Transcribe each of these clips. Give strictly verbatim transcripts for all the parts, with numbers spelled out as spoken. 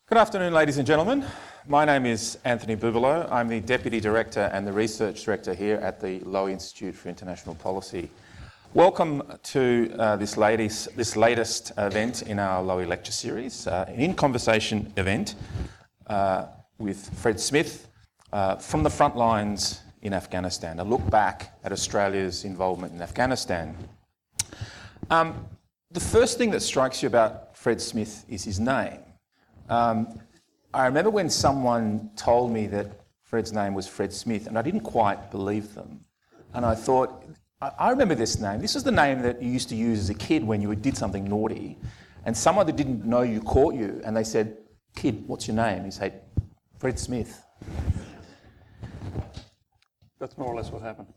Good afternoon, ladies and gentlemen. My name is Anthony Bubalo. I'm the Deputy Director and the Research Director here at the Lowy Institute for International Policy. Welcome to uh, this, latest, this latest event in our Lowy Lecture Series, uh, an in-conversation event uh, with Fred Smith uh, from the front lines in Afghanistan, a look back at Australia's involvement in Afghanistan. Um, the first thing that strikes you about Fred Smith is his name. Um, I remember when someone told me that Fred's name was Fred Smith, and I didn't quite believe them. And I thought, I, I remember this name. This is the name that you used to use as a kid when you did something naughty, and someone that didn't know you caught you, and they said, "Kid, what's your name?" You say, "Fred Smith." That's more or less what happened.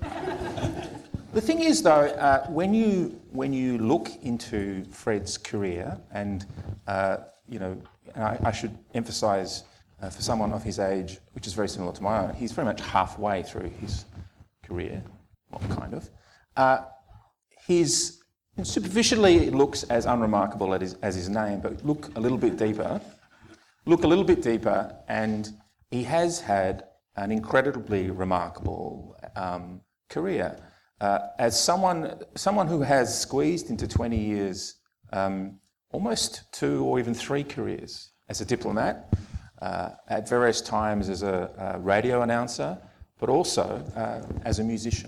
The thing is, though, uh, when you when you look into Fred's career, and uh, you know, and I, I should emphasise uh, for someone of his age, which is very similar to my own, he's very much halfway through his career, well, kind of. Uh, his superficially it looks as unremarkable as his, as his name, but look a little bit deeper. Look a little bit deeper, and he has had an incredibly remarkable um, career. Uh, as someone someone who has squeezed into twenty years um, almost two or even three careers as a diplomat, uh, at various times as a, a radio announcer, but also uh, as a musician.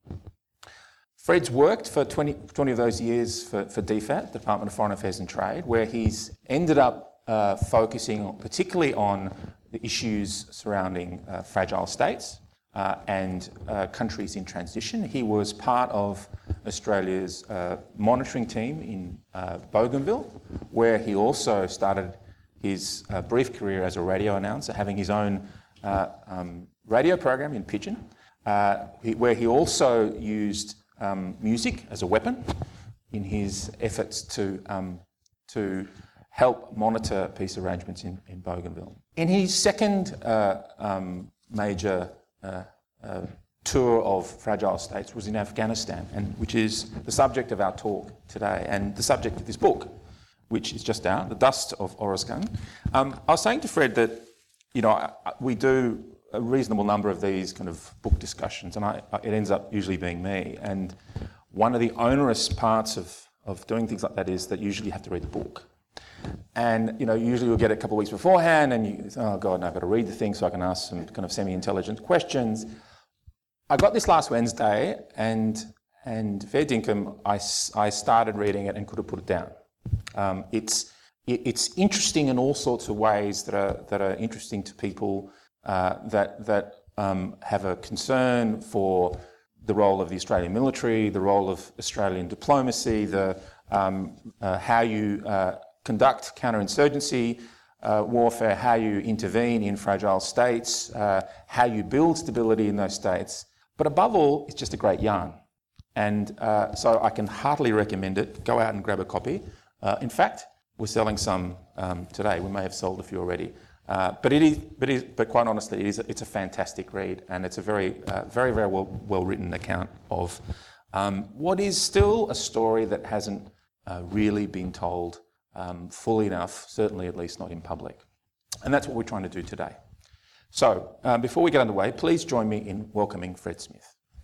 Fred's worked for twenty, twenty of those years for, for D FAT, the Department of Foreign Affairs and Trade, where he's ended up uh, focusing on, particularly on the issues surrounding uh, fragile states, Uh, and uh, countries in transition. He was part of Australia's uh, monitoring team in uh, Bougainville, where he also started his uh, brief career as a radio announcer, having his own uh, um, radio program in Pidgin, uh, he, where he also used um, music as a weapon in his efforts to, um, to help monitor peace arrangements in, in Bougainville. In his second uh, um, major Uh, uh, tour of fragile states was in Afghanistan, and which is the subject of our talk today and the subject of this book, which is just out, The Dust of Oruzgan. Um, I was saying to Fred that, you know, I, I, we do a reasonable number of these kind of book discussions, and I, I, it ends up usually being me. And one of the onerous parts of, of doing things like that is that usually you have to read the book. And, you know, usually you'll get it a couple of weeks beforehand and you say, oh God, no, I've got to read the thing so I can ask some kind of semi-intelligent questions. I got this last Wednesday and, and fair dinkum, I, I started reading it and could have put it down. Um, it's, it, it's interesting in all sorts of ways that are, that are interesting to people uh, that, that um, have a concern for the role of the Australian military, the role of Australian diplomacy, the, um, uh, how you uh, conduct counterinsurgency uh, warfare, how you intervene in fragile states, uh, how you build stability in those states. But above all, it's just a great yarn. And uh, so I can heartily recommend it. Go out and grab a copy. Uh, in fact, we're selling some um, today. We may have sold a few already. Uh, but it is, but, it is, but quite honestly, it is, it's a fantastic read, and it's a very, uh, very, very well, well-written account of um, what is still a story that hasn't uh, really been told Um, fully enough, certainly at least not in public. And that's what we're trying to do today. So, um, before we get underway, please join me in welcoming Fred Smith.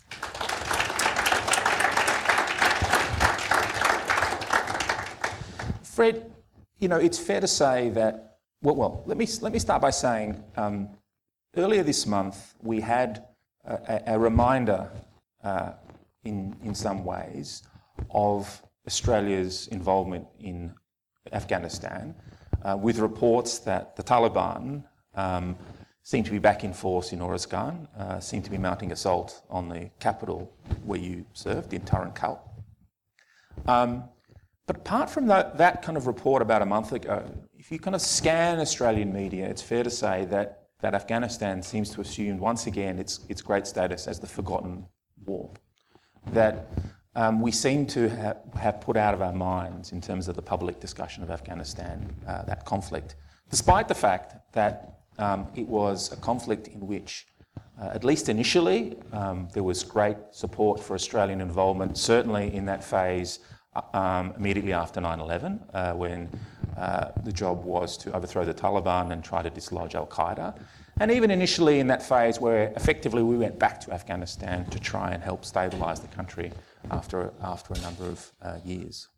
Fred, you know, it's fair to say that, well, well let me let me start by saying, um, earlier this month we had a, a reminder uh, in, in some ways of Australia's involvement in Afghanistan, uh, with reports that the Taliban um, seem to be back in force in Oruzgan, uh, seem to be mounting assault on the capital where you served, in Tarin-Kal. Um, but apart from that, that kind of report about a month ago, if you kind of scan Australian media, it's fair to say that, that Afghanistan seems to assume once again its, its great status as the forgotten war. That Um, we seem to ha- have put out of our minds in terms of the public discussion of Afghanistan, uh, that conflict, despite the fact that um, it was a conflict in which, uh, at least initially, um, there was great support for Australian involvement, certainly in that phase uh, um, immediately after nine eleven, uh, when uh, the job was to overthrow the Taliban and try to dislodge Al-Qaeda. And even initially in that phase where effectively we went back to Afghanistan to try and help stabilise the country after, after a number of uh, years.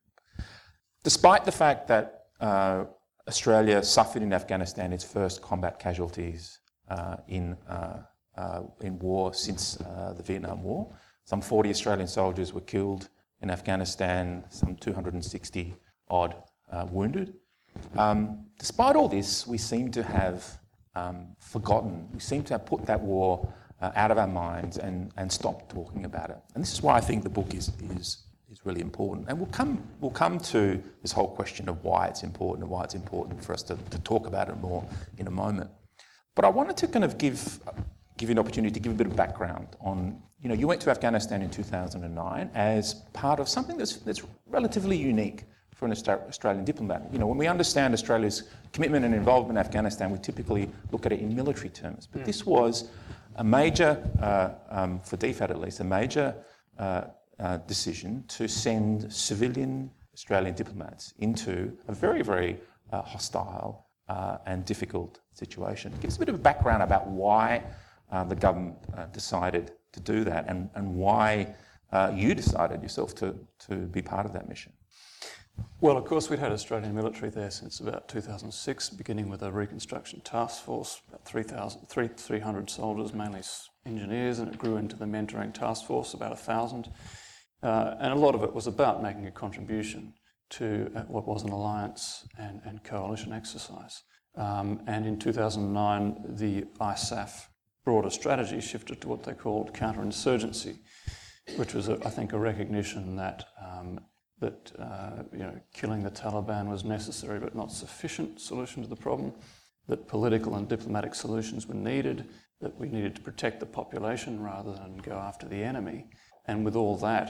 Despite the fact that uh, Australia suffered in Afghanistan its first combat casualties uh, in, uh, uh, in war since uh, the Vietnam War, some forty Australian soldiers were killed in Afghanistan, some two hundred sixty odd uh, wounded. Um, despite all this, we seem to have Um, forgotten. We seem to have put that war uh, out of our minds and, and stopped talking about it. And this is why I think the book is, is, is really important. And we'll come, we'll come to this whole question of why it's important and why it's important for us to, to talk about it more in a moment. But I wanted to kind of give, give you an opportunity to give a bit of background on, you know, you went to Afghanistan in two thousand nine as part of something that's, that's relatively unique for an Australian diplomat. You know, when we understand Australia's commitment and involvement in Afghanistan, we typically look at it in military terms. But mm. this was a major, uh, um, for D FAT at least, a major uh, uh, decision to send civilian Australian diplomats into a very, very uh, hostile uh, and difficult situation. Give us a bit of a background about why uh, the government uh, decided to do that and, and why uh, you decided yourself to, to be part of that mission. Well, of course, we'd had Australian military there since about two thousand six, beginning with a reconstruction task force, about three hundred soldiers, mainly engineers, and it grew into the mentoring task force, about one thousand. Uh, and a lot of it was about making a contribution to uh, what was an alliance and, and coalition exercise. Um, and in two thousand nine, the I S A F broader strategy shifted to what they called counterinsurgency, which was, a, I think, a recognition that um, that uh, you know, killing the Taliban was necessary but not sufficient solution to the problem, that political and diplomatic solutions were needed, that we needed to protect the population rather than go after the enemy. And with all that,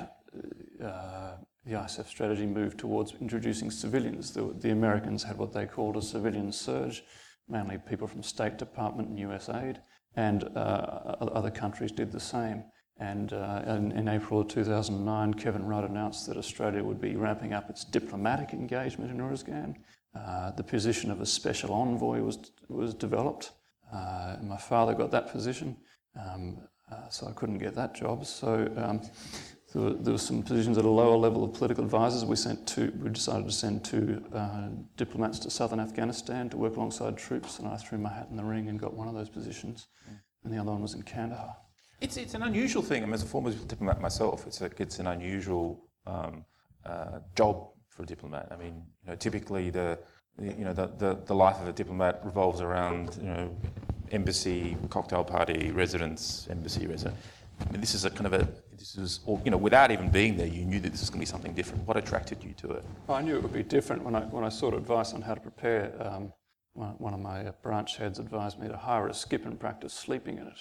uh, the I S A F strategy moved towards introducing civilians. The, the Americans had what they called a civilian surge, mainly people from State Department and U S aid, and uh, other countries did the same. And uh, in, in April of two thousand nine, Kevin Rudd announced that Australia would be ramping up its diplomatic engagement in Uruzgan. Uh, the position of a special envoy was was developed. Uh, my father got that position, um, uh, so I couldn't get that job. So um, there, were, there were some positions at a lower level of political advisors. We sent two. We decided to send two uh, diplomats to southern Afghanistan to work alongside troops, and I threw my hat in the ring and got one of those positions, and the other one was in Kandahar. It's it's an unusual thing. I mean, as a former diplomat myself, it's a, it's an unusual um, uh, job for a diplomat. I mean, you know, typically the, the you know the, the, the life of a diplomat revolves around you know embassy, cocktail party, residence, embassy resident. I mean, this is a kind of a this is all, you know without even being there, you knew that this was going to be something different. What attracted you to it? I knew it would be different when I when I sought advice on how to prepare. Um, one of my branch heads advised me to hire a skip and practice sleeping in it.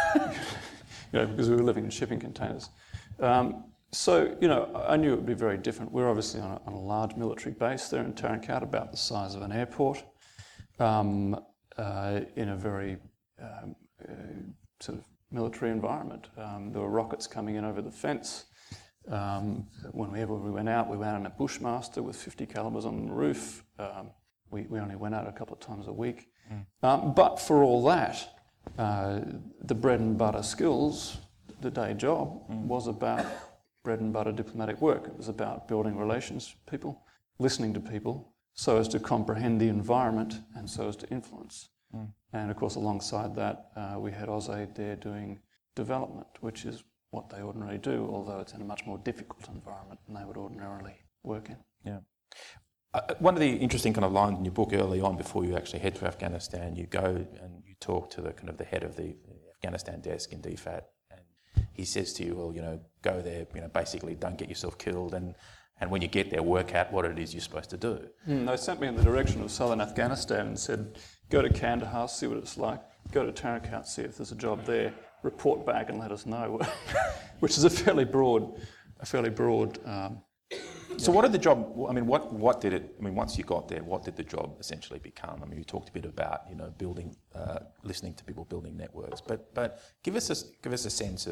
You know, because we were living in shipping containers. Um, so, you know, I knew it would be very different. We're obviously on a, on a large military base there in Tarin Kowt, about the size of an airport, um, uh, in a very um, uh, sort of military environment. Um, there were rockets coming in over the fence. Um, whenever we went out, we went out in a Bushmaster with fifty calibers on the roof. Um, we, we only went out a couple of times a week. Mm. Um, but for all that, Uh, the bread and butter skills, the day job, mm. was about bread and butter diplomatic work. It was about building relations with people, listening to people, so as to comprehend the environment and so as to influence. Mm. And of course, alongside that, uh, we had AusAid there doing development, which is what they ordinarily do, although it's in a much more difficult environment than they would ordinarily work in. Yeah. Uh, one of the interesting kind of lines in your book early on, before you actually head to Afghanistan, you go and you talk to the kind of the head of the Afghanistan desk in D FAT, and he says to you, well, you know, go there, you know, basically don't get yourself killed, and, and when you get there, work out what it is you're supposed to do. Mm, they sent me in the direction of southern Afghanistan and said, go to Kandahar, see what it's like, go to Tarin Kowt, see if there's a job there, report back and let us know, which is a fairly broad, a fairly broad. Um, So what did the job, I mean, what, what did it, I mean, once you got there, what did the job essentially become? I mean, you talked a bit about, you know, building, uh, listening to people, building networks, but but give us a, give us a sense of,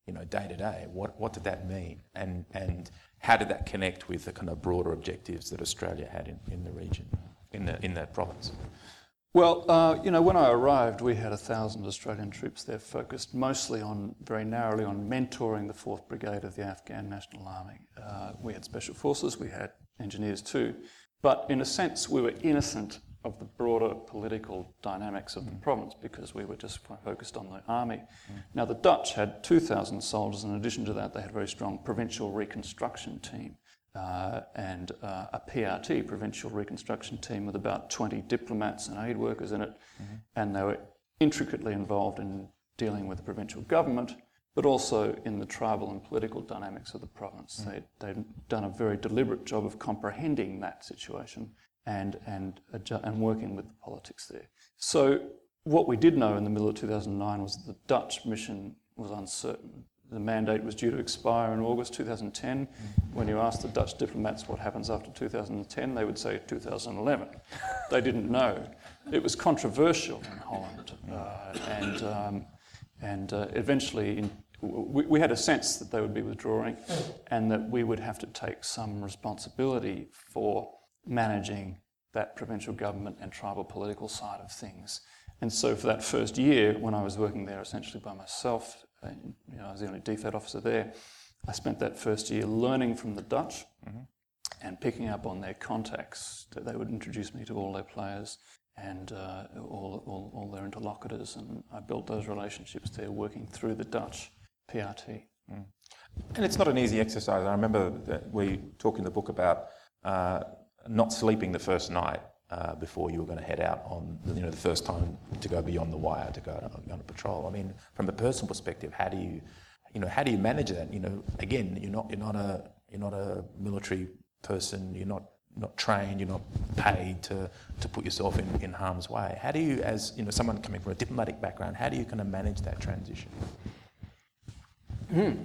you know, day to day. What what did that mean? And and how did that connect with the kind of broader objectives that Australia had in, in the region, in the in that province? Well, uh, you know, when I arrived, we had a thousand Australian troops there, focused mostly on, very narrowly, on mentoring the fourth Brigade of the Afghan National Army. Uh, we had special forces, we had engineers too, but in a sense, we were innocent of the broader political dynamics of the province because we were just focused on the army. Mm. Now, the Dutch had two thousand soldiers. In addition to that, they had a very strong provincial reconstruction team. Uh, and uh, a P R T, Provincial Reconstruction Team, with about twenty diplomats and aid workers in it, mm-hmm. and they were intricately involved in dealing with the provincial government, but also in the tribal and political dynamics of the province. Mm-hmm. They, they'd done a very deliberate job of comprehending that situation and, and, adju- and working with the politics there. So what we did know in the middle of two thousand nine was that the Dutch mission was uncertain. The mandate was due to expire in August two thousand ten. Mm. When you asked the Dutch diplomats what happens after two thousand ten, they would say two thousand eleven. They didn't know. It was controversial in Holland. Uh, and um, and uh, eventually in, we, we had a sense that they would be withdrawing and that we would have to take some responsibility for managing that provincial government and tribal political side of things. And so for that first year, when I was working there essentially by myself, you know, I was the only D F A D officer there, I spent that first year learning from the Dutch mm-hmm. and picking up on their contacts. They would introduce me to all their players and uh, all, all, all their interlocutors, and I built those relationships there working through the Dutch P R T. Mm. And it's not an easy exercise. I remember that we talk in the book about uh, not sleeping the first night Uh, before you were going to head out on, you know, the first time to go beyond the wire, to go on a patrol. I mean, from a personal perspective, how do you, you know, how do you manage that? You know, again, you're not, you're not a, you're not a military person. You're not, not trained. You're not paid to, to put yourself in, in harm's way. How do you, as you know, someone coming from a diplomatic background, how do you kind of manage that transition? Hmm.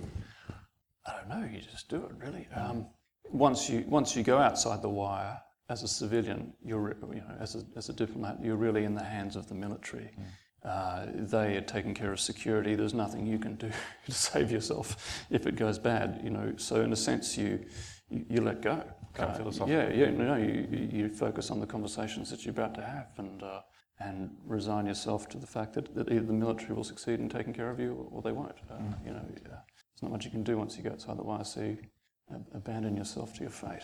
I don't know. You just do it, really. Um, once you once you go outside the wire. As a civilian, you're, you know, as a, as a diplomat, you're really in the hands of the military. Mm. Uh, they are taking care of security. There's nothing you can do to save yourself if it goes bad, you know. So in a sense, you you, you let go. Kind of uh, philosophical. Yeah, yeah. No, you you focus on the conversations that you're about to have, and uh, and resign yourself to the fact that, that either the military will succeed in taking care of you, or, or they won't. Uh, mm. You know, uh, there's not much you can do once you go outside the Y C. Uh, abandon yourself to your fate.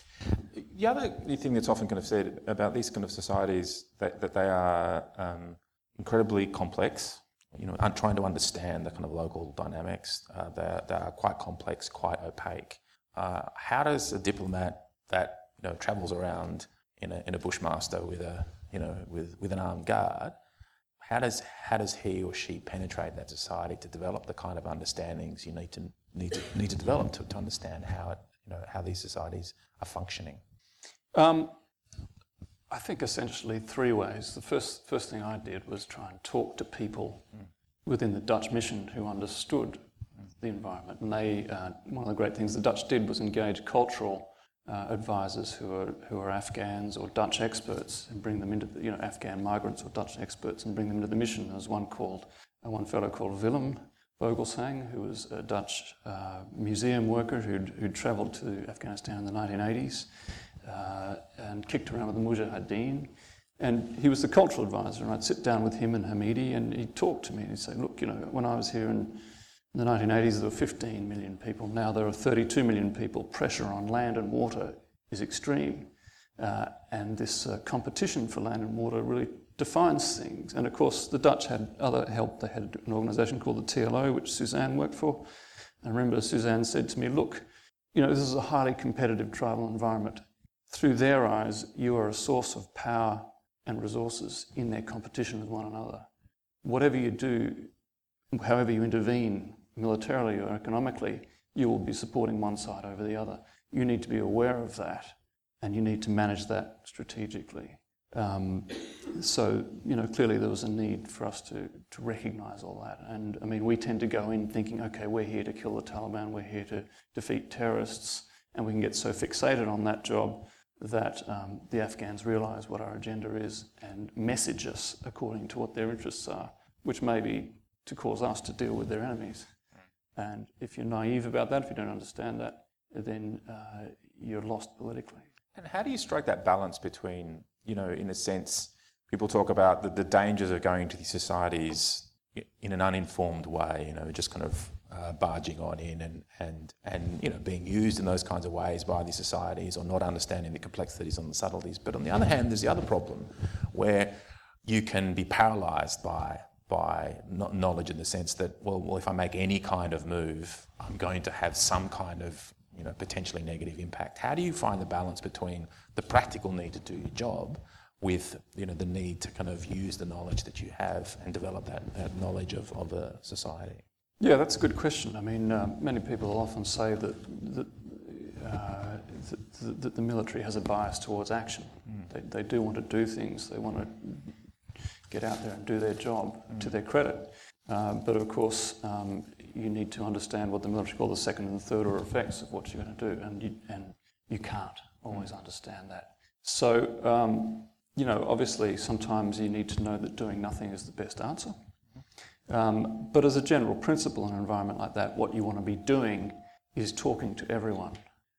The other thing that's often kind of said about these kind of societies that, that they are um, incredibly complex. You know, trying to understand the kind of local dynamics. Uh, they they are quite complex, quite opaque. Uh, how does a diplomat that you know travels around in a in a bushmaster with a you know with, with an armed guard? How does how does he or she penetrate that society to develop the kind of understandings you need to need to need to develop to, to understand how it, you know how these societies are functioning? Um, I think essentially three ways. The first first thing I did was try and talk to people mm. within the Dutch mission who understood mm. the environment. And they uh, one of the great things the Dutch did was engage cultural uh, advisors who are who are Afghans or Dutch experts and bring them into the, you know Afghan migrants or Dutch experts and bring them into the mission. There was one called uh, one fellow called Willem Vogelsang, who was a Dutch uh, museum worker who'd, who'd travelled to Afghanistan in the nineteen eighties uh, and kicked around with the Mujahideen. And he was the cultural advisor, and I'd sit down with him and Hamidi, and he'd talk to me, and he'd say, look, you know, when I was here in, in the nineteen eighties, there were fifteen million people. Now there are thirty-two million people. Pressure on land and water is extreme. Uh, and this uh, competition for land and water really defines things. And of course, the Dutch had other help. They had an organisation called the T L O, which Suzanne worked for. I remember Suzanne said to me, look, you know, this is a highly competitive tribal environment. Through their eyes, you are a source of power and resources in their competition with one another. Whatever you do, however you intervene militarily or economically, you will be supporting one side over the other. You need to be aware of that, and you need to manage that strategically. Um, so, you know, clearly there was a need for us to, to recognise all that. And, I mean, we tend to go in thinking, OK, we're here to kill the Taliban, we're here to defeat terrorists, and we can get so fixated on that job that um, the Afghans realise what our agenda is and message us according to what their interests are, which may be to cause us to deal with their enemies. And if you're naive about that, if you don't understand that, then uh, you're lost politically. And how do you strike that balance between, you know, in a sense, people talk about the, the dangers of going into these societies in an uninformed way, you know, just kind of uh, barging on in and, and, and, you know, being used in those kinds of ways by these societies, or not understanding the complexities and the subtleties. But on the other hand, there's the other problem where you can be paralysed by by knowledge, in the sense that, well, well, if I make any kind of move, I'm going to have some kind of, you know, potentially negative impact. How do you find the balance between the practical need to do your job with, you know, the need to kind of use the knowledge that you have and develop that, that knowledge of, of a society? Yeah, that's a good question. I mean, uh, many people often say that, that, uh, that, that the military has a bias towards action. Mm. They, they do want to do things. They want to get out there and do their job mm. to their credit. Uh, but of course, um, you need to understand what the military call the second and third order effects of what you're going to do, and you, and you can't always mm. understand that. So, um, you know, obviously sometimes you need to know that doing nothing is the best answer. Um, but as a general principle in an environment like that, what you want to be doing is talking to everyone.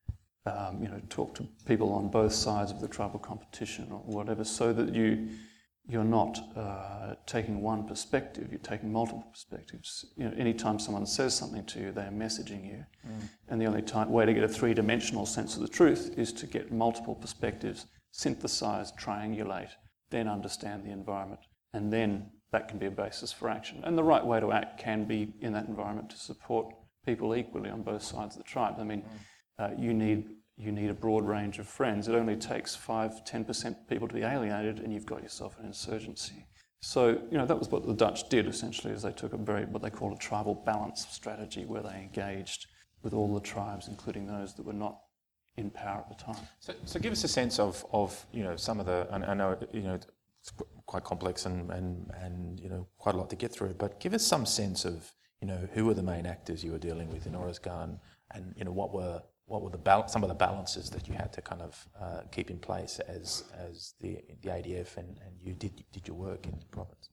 Um, you know, talk to people on both sides of the tribal competition or whatever, so that you you're not uh, taking one perspective, you're taking multiple perspectives. You know, anytime someone says something to you, they're messaging you. Mm. And the only time, way to get a three-dimensional sense of the truth is to get multiple perspectives, synthesize, triangulate, then understand the environment. And then that can be a basis for action. And the right way to act can be in that environment to support people equally on both sides of the tribe. I mean, mm. uh, you need you need a broad range of friends. It only takes five, ten percent people to be alienated and you've got yourself an insurgency. So, you know, that was what the Dutch did essentially, is they took a very, what they call a tribal balance strategy, where they engaged with all the tribes, including those that were not in power at the time. So, so give us a sense of, of, you know, some of the, I, I know, you know, it's quite complex and, and, and, you know, quite a lot to get through, but give us some sense of, you know, who were the main actors you were dealing with in Oruzgan, and, you know, what were what were the bal- some of the balances that you had to kind of uh, keep in place as as the the A D F and, and you did did your work in the province?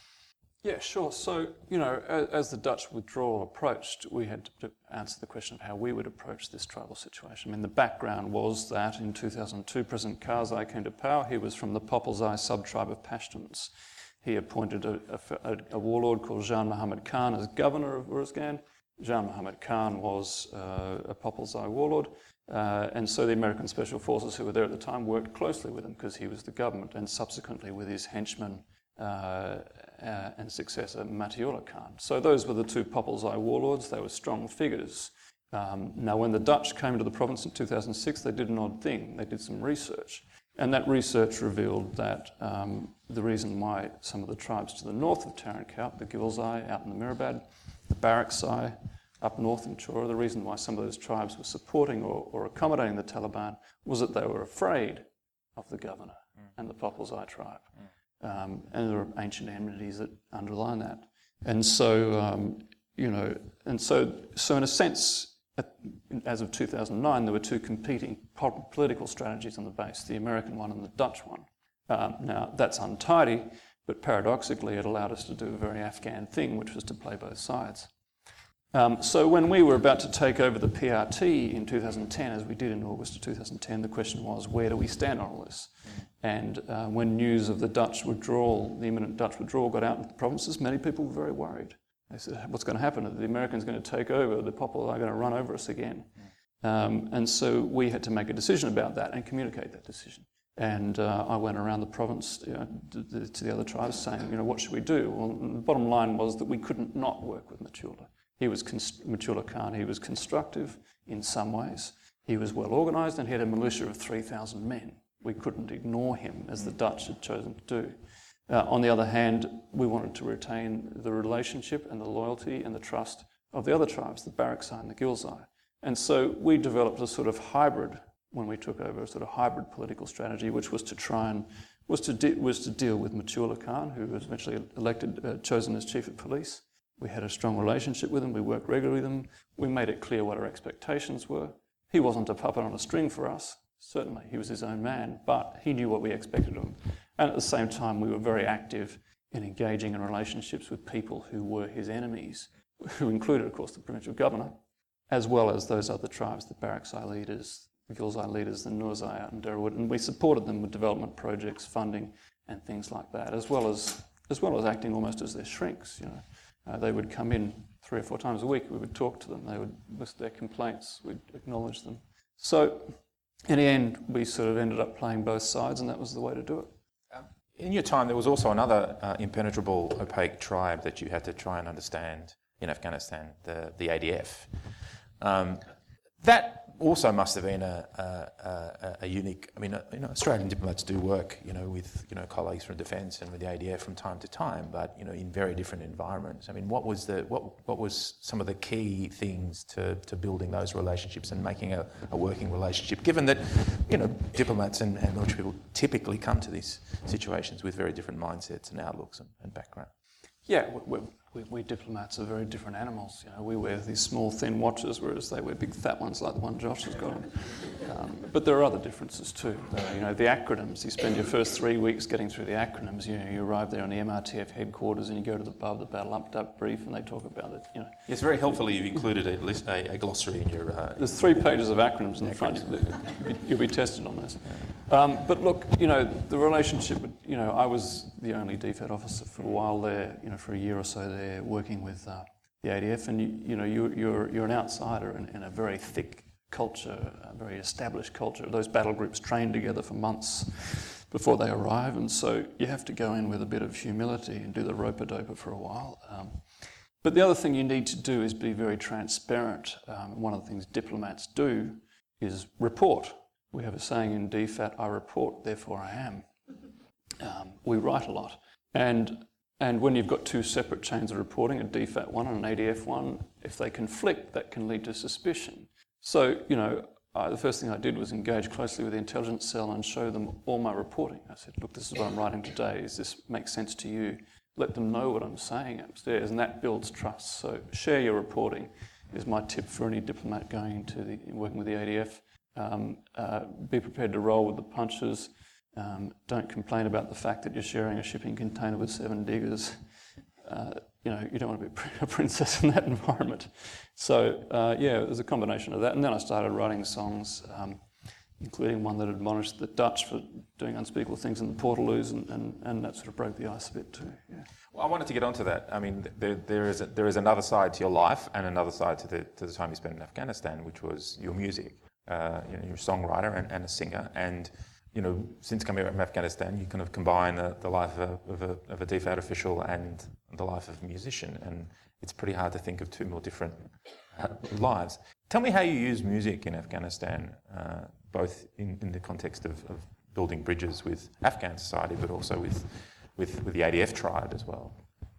Yeah, sure. So, you know, as, as the Dutch withdrawal approached, we had to answer the question of how we would approach this tribal situation. I mean, the background was that in two thousand two, President Karzai came to power. He was from the Popolzai sub-tribe of Pashtuns. He appointed a, a, a warlord called Jean Mohammed Khan as governor of Uruzgan. Jean Mohammed Khan was uh, a Popolzai warlord, uh, and so the American Special Forces who were there at the time worked closely with him because he was the government, and subsequently with his henchman uh, uh, and successor Matiullah Khan. So those were the two Popolzai warlords. They were strong figures. Um, now, when the Dutch came to the province in two thousand six, they did an odd thing. They did some research, and that research revealed that um, the reason why some of the tribes to the north of Tarin Kowt, the Gilzai out in the Mirabad, the Baraksai up north in Chora, the reason why some of those tribes were supporting or, or accommodating the Taliban was that they were afraid of the governor mm. and the Popolzai tribe. Mm. Um, and there are ancient enmities that underline that. And so, um, you know, and so, so in a sense, at, as of two thousand nine, there were two competing po- political strategies on the base, the American one and the Dutch one. Um, now, that's untidy, but paradoxically, it allowed us to do a very Afghan thing, which was to play both sides. Um, so when we were about to take over the P R T in two thousand ten, as we did in August of two thousand ten, the question was, where do we stand on all this? And uh, when news of the Dutch withdrawal, the imminent Dutch withdrawal, got out into the provinces, many people were very worried. They said, what's going to happen? Are the Americans going to take over? The Popol are going to run over us again? Um, and so we had to make a decision about that and communicate that decision. And uh, I went around the province, you know, to, to the other tribes saying, you know, what should we do? Well, the bottom line was that we couldn't not work with Matiullah. He was, const- Matiullah Khan, he was constructive in some ways. He was well organised and he had a militia of three thousand men. We couldn't ignore him as the Dutch had chosen to do. Uh, on the other hand, we wanted to retain the relationship and the loyalty and the trust of the other tribes, the Baraksai and the Gilzai. And so we developed a sort of hybrid, when we took over, a sort of hybrid political strategy, which was to try and, was to, de- was to deal with Matiullah Khan, who was eventually elected, uh, chosen as chief of police. We had a strong relationship with him, we worked regularly with him, we made it clear what our expectations were. He wasn't a puppet on a string for us, certainly, he was his own man, but he knew what we expected of him. And at the same time, we were very active in engaging in relationships with people who were his enemies who included, of course, the provincial governor, as well as those other tribes, the Baraksai leaders, the Gilzai leaders, the Nurzai out in Derrawut, and we supported them with development projects, funding, and things like that, as well as as well as acting almost as their shrinks. You know, uh, they would come in three or four times a week. We would talk to them. They would list their complaints. We'd acknowledge them. So, in the end, we sort of ended up playing both sides, and that was the way to do it. In your time, there was also another uh, impenetrable, opaque tribe that you had to try and understand in Afghanistan, the the A D F. Um, that also must have been a, a, a, a unique. I mean, uh, you know, Australian diplomats do work, you know, with you know colleagues from defence and with the A D F from time to time, but you know, in very different environments. I mean, what was the what what was some of the key things to, to building those relationships and making a, a working relationship? Given that, you know, diplomats and, and military people typically come to these situations with very different mindsets and outlooks and, and background. Yeah, we, we, we diplomats are very different animals. You know, we wear these small, thin watches, whereas they wear big, fat ones like the one Josh has got on. Um, but there are other differences too. Uh, you know, the acronyms. You spend your first three weeks getting through the acronyms. You know, you arrive there on the M R T F headquarters, and you go to the pub, the battle up brief, and they talk about it. You know, yes, very helpfully you've included a, list, a, a glossary in your. Uh, There's three pages of acronyms in the front. You'll be tested on this. Um, but look, you know, the relationship. You know, I was the only D FAT officer for a while there. You know, for a year or so there, working with uh, the A D F, and you, you know, you, you're you're an outsider in, in a very thick culture, a very established culture. Those battle groups train together for months before they arrive, and so you have to go in with a bit of humility and do the rope-a-dope for a while. Um, but the other thing you need to do is be very transparent. Um, one of the things diplomats do is report. We have a saying in D FAT, I report, therefore I am. Um, we write a lot. And and when you've got two separate chains of reporting, a D FAT one and an A D F one, if they conflict, that can lead to suspicion. So, you know, uh, the first thing I did was engage closely with the intelligence cell and show them all my reporting. I said, look, this is what I'm writing today. Does this make sense to you? Let them know what I'm saying upstairs, and that builds trust. So share your reporting is my tip for any diplomat going into the, working with the A D F. Um, uh, be prepared to roll with the punches. Um, don't complain about the fact that you're sharing a shipping container with seven diggers. Uh, you know, you don't want to be a princess in that environment. So, uh, yeah, it was a combination of that. And then I started writing songs, um, including one that admonished the Dutch for doing unspeakable things in the Portaloos, and, and, and that sort of broke the ice a bit too. Yeah. Well, I wanted to get onto that. I mean, there, there is a, there is another side to your life and another side to the to the time you spent in Afghanistan, which was your music. Uh, you know, you're a songwriter and, and a singer, and you know, since coming back from Afghanistan, you kind of combine the, the life of a, of, a, of a D FAT official and the life of a musician, and it's pretty hard to think of two more different uh, lives. Tell me how you use music in Afghanistan, uh, both in, in the context of, of building bridges with Afghan society, but also with, with, with the A D F tribe as well.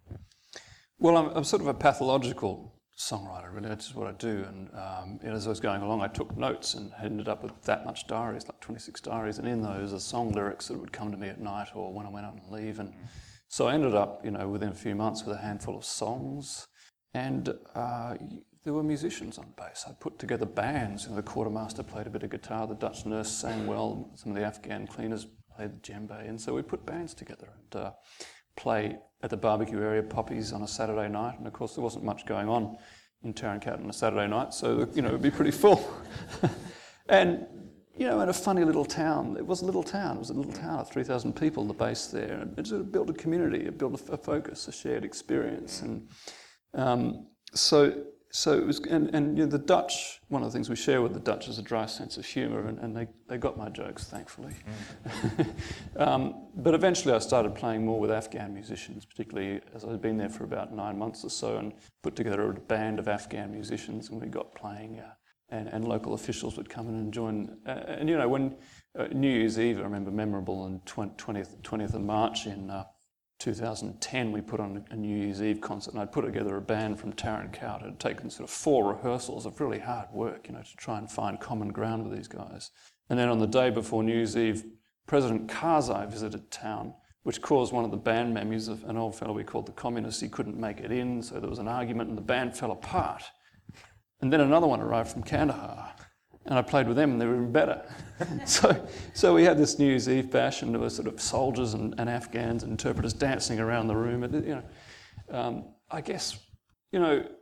Well, I'm, I'm sort of a pathological songwriter, really. That's just what I do. And um, as I was going along, I took notes and ended up with that much diaries, like twenty-six diaries. And in those are song lyrics that would come to me at night or when I went out and leave. And so I ended up, you know, within a few months with a handful of songs. And uh, there were musicians on bass. I put together bands. You know, the quartermaster played a bit of guitar, the Dutch nurse sang well, some of the Afghan cleaners played the djembe. And so we put bands together and uh, play at the barbecue area, Poppies, on a Saturday night. And of course, there wasn't much going on in Tarankat on a Saturday night, so, you know, it'd be pretty full. And, you know, in a funny little town, it was a little town, it was a little town of three thousand people, the base there. And it sort of built a community, it built a, a focus, a shared experience. And um, so, so it was, and, and you know, the Dutch, one of the things we share with the Dutch is a dry sense of humour, and, and they, they got my jokes, thankfully. Mm. um, but eventually I started playing more with Afghan musicians, particularly as I'd been there for about nine months or so, and put together a band of Afghan musicians, and we got playing, uh, and, and local officials would come in and join. Uh, and, you know, when uh, New Year's Eve, I remember memorable, on twentieth, twentieth of March in uh, two thousand ten, we put on a New Year's Eve concert, and I'd put together a band from Tarankat. It had taken sort of four rehearsals of really hard work, you know, to try and find common ground with these guys. And then on the day before New Year's Eve, President Karzai visited town, which caused one of the band members, of an old fellow we called the Communist, he couldn't make it in, so there was an argument and the band fell apart. And then another one arrived from Kandahar, and I played with them, and they were even better. so so we had this New Year's Eve bash, and there were sort of soldiers and, and Afghans and interpreters dancing around the room. And, you know, um, I guess, you know,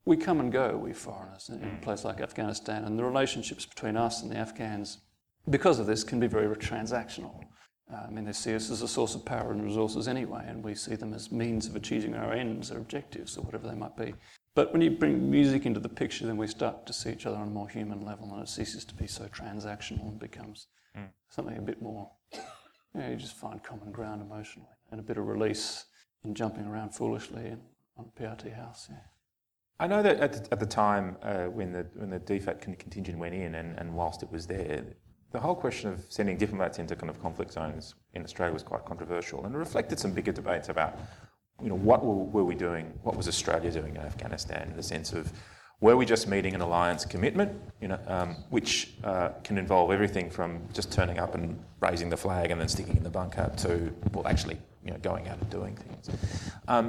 we come and go, we foreigners, in a place like Afghanistan, and the relationships between us and the Afghans, because of this, can be very transactional. Uh, I mean, they see us as a source of power and resources anyway, and we see them as means of achieving our ends or objectives or whatever they might be. But when you bring music into the picture, then we start to see each other on a more human level, and it ceases to be so transactional and becomes mm. something a bit more, you know, you just find common ground emotionally and a bit of release in jumping around foolishly in, on P R T House. Yeah. I know that at the, at the time uh, when the when the D FAT contingent went in, and, and whilst it was there, the whole question of sending diplomats into kind of conflict zones in Australia was quite controversial, and it reflected some bigger debates about, you know, what were, were we doing, what was Australia doing in Afghanistan, in the sense of, were we just meeting an alliance commitment, you know, um, which uh, can involve everything from just turning up and raising the flag and then sticking in the bunker to, well, actually, you know, going out and doing things. Um,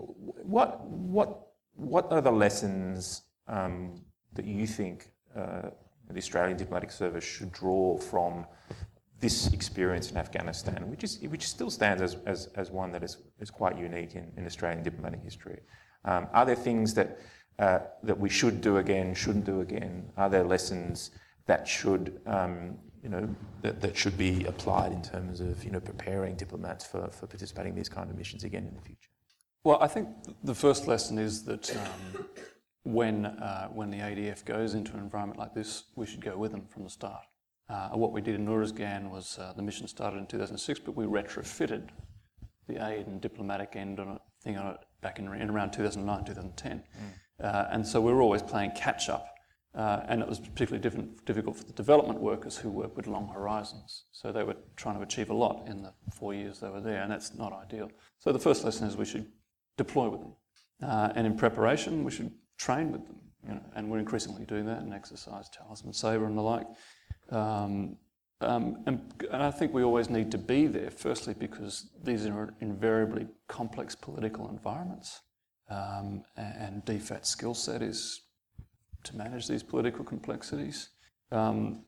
what what what are the lessons um, that you think uh, the Australian diplomatic service should draw from this experience in Afghanistan, which is which still stands as, as, as one that is, is quite unique in, in Australian diplomatic history? Um, are there things that uh, that we should do again, shouldn't do again? Are there lessons that should um, you know that, that should be applied in terms of, you know, preparing diplomats for, for participating in these kind of missions again in the future? Well, I think the first lesson is that um, when uh, when the A D F goes into an environment like this, we should go with them from the start. Uh, what we did in Uruzgan was uh, the mission started in two thousand six, but we retrofitted the aid and diplomatic end on it, thing on it back in, in around two thousand nine, two thousand ten. Mm. Uh, and so we were always playing catch up, uh, and it was particularly diff- difficult for the development workers who work with long horizons. So they were trying to achieve a lot in the four years they were there, and that's not ideal. So the first lesson is we should deploy with them. Uh, and in preparation, we should train with them. You know, and we're increasingly doing that in exercise, Talisman Sabre and the like. Um, um, and, and I think we always need to be there, firstly because these are invariably complex political environments, um, and D FAT's skill set is to manage these political complexities. Um,